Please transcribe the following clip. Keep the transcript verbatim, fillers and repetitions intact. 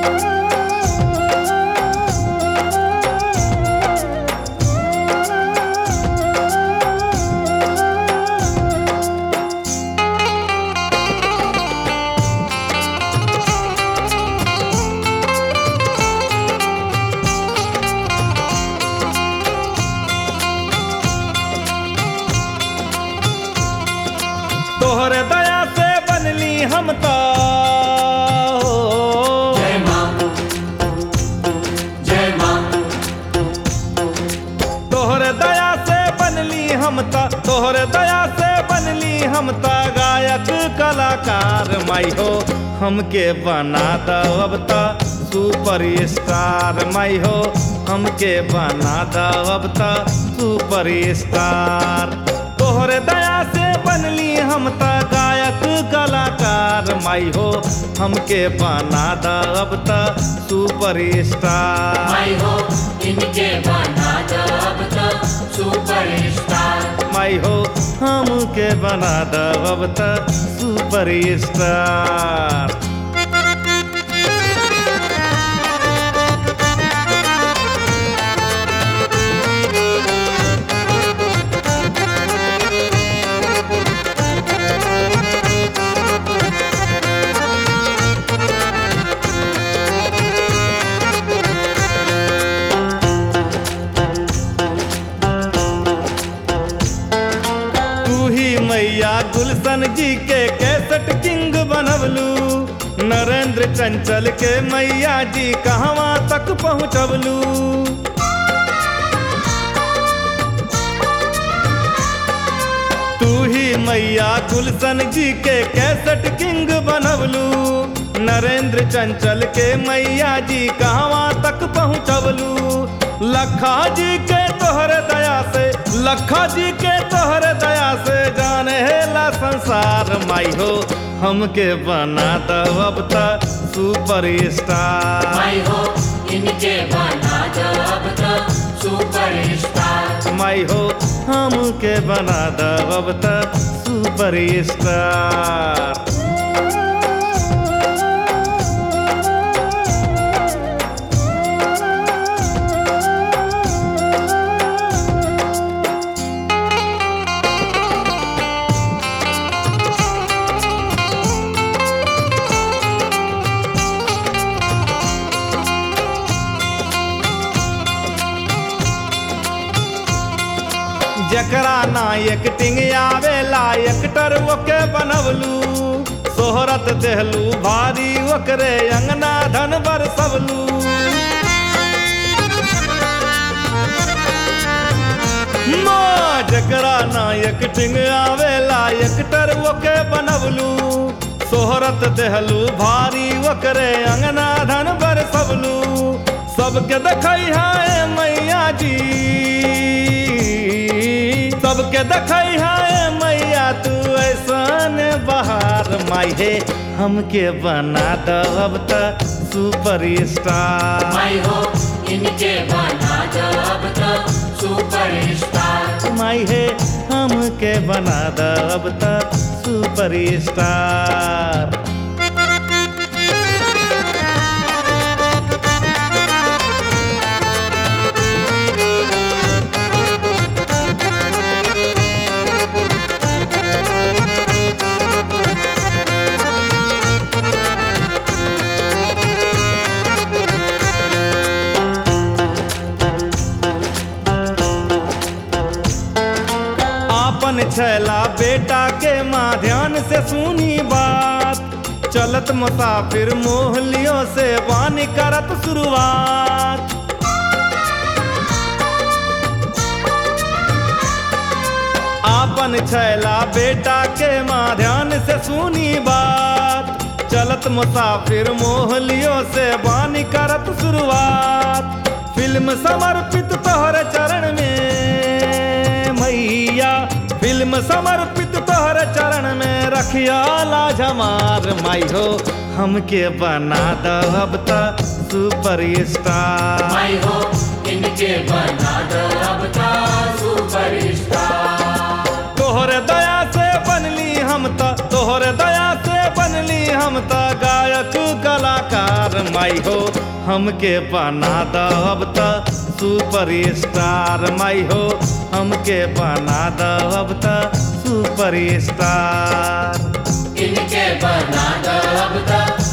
तोहरे दया से बनली हम तो जय मां जय मां तोहरे दया से बनली हम तो तोहरे दया से बनली हम तो गायक कलाकार माई हो हमके बना दो अब तो सुपर स्टार माई हो हमके बना दो अब तो सुपर स्टार तोहरे दया से बनली हम त गायक कलाकार माई हो हमके बना द अब त सुपर स्टार माई हो इनके बना दो अब तो सुपर स्टार माई हो हमके बना द अब त सुपर स्टार मैया गुलशन जी के कैसेट किंग बनवलू नरेंद्र चंचल के मैया जी कहवा तक पहुँचवलू तू ही मैया गुलशन जी के कैसेट किंग बनवलू नरेंद्र चंचल के मैया जी कहवा तक पहुँचवलू लखा जी के तोहरे दया से लखा जी के तोहरे दया से जाने ला संसार माई हो हमके बना दो अब तक सुपर स्टार माई हो इनके बना दो अब तो सुपर स्टार माई हो हमके बना दो अब तक सुपर स्टार जकरा ना एक्टिंग आवेला एक्टर ओके बनवलू सोहरत देहलू भारी ओकरे अंगना धन बरसवलू माँ जकरा ना एक्टिंग आवेला एक्टर ओके बनवलू सोहरत देहलू भारी ओकरे अंगना धन बरसवलू सबके देखै है मैया जी सबके देखै है मैया तू ऐसन बहार माई हे हमके बना दो अब तक सुपर स्टार माई हो इनके बना दो अब तो सुपर स्टार माई हे हमके बना दो अब तक सुपर स्टार छैला बेटा के माँ ध्यान से सुनी बात चलत मुसाफिर मोहलियों से वानी करत शुरुआत आपन छैला बेटा के माँ ध्यान से सुनी बात चलत मुसाफिर मोहलियों से वानी करत शुरुआत फिल्म समर्पित तोहरे चरण में मैया फिल्म समर्पित तोहरे चरण में रखिया लाज हमार माई हो हमके बना दो अब तक सुपर स्टार माई हो इनके बना दो अब तक सुपर स्टार तोहरे दया से बनली हम त तोहरे दया से बनली हम त गायक कलाकार माई हो हमके बना दो अब तो सुपर स्टार माई हो हमके बना दो अब तो सुपर स्टार इनके बना दो अब तो